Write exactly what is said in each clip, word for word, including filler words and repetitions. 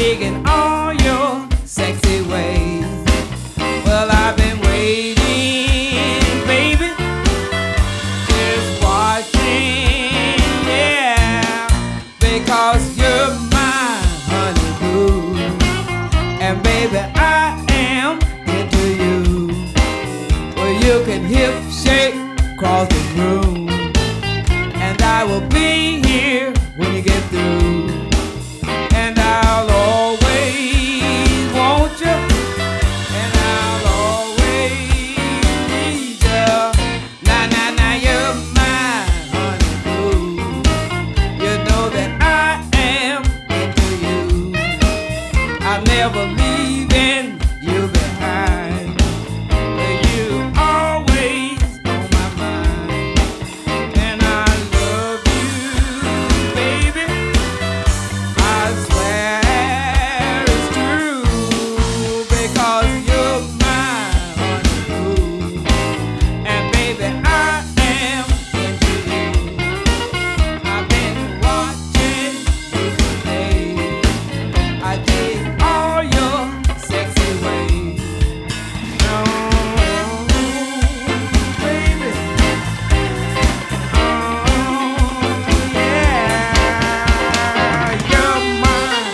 digging all your sexy ways. Well, I've been waiting, baby, just watching, yeah, because you're my honey boo, and baby, I am into you. Well, you can hip shake across the room, and I will be here when you get through. And I'll always want you, and I'll always need you. Now, now, now, you're my honey boo. You know that I am into you. I'm never leaving you behind. You always on my mind, and I love you, baby. I swear it's true, because you're my honey boo, and baby, I am into you. I've been watching you for days. I dig all your sexy ways. Oh, baby. Oh, yeah. You're mine.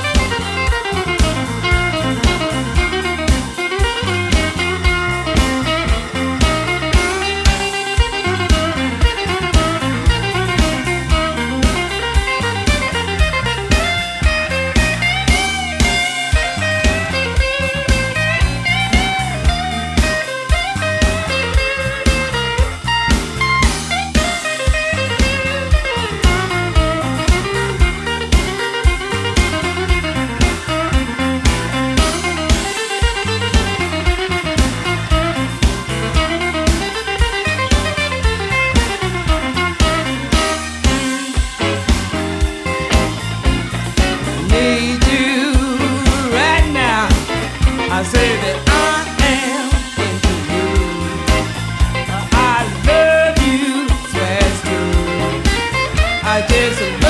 Need you right now. I say that I am into you. I love you, swear it's true. I just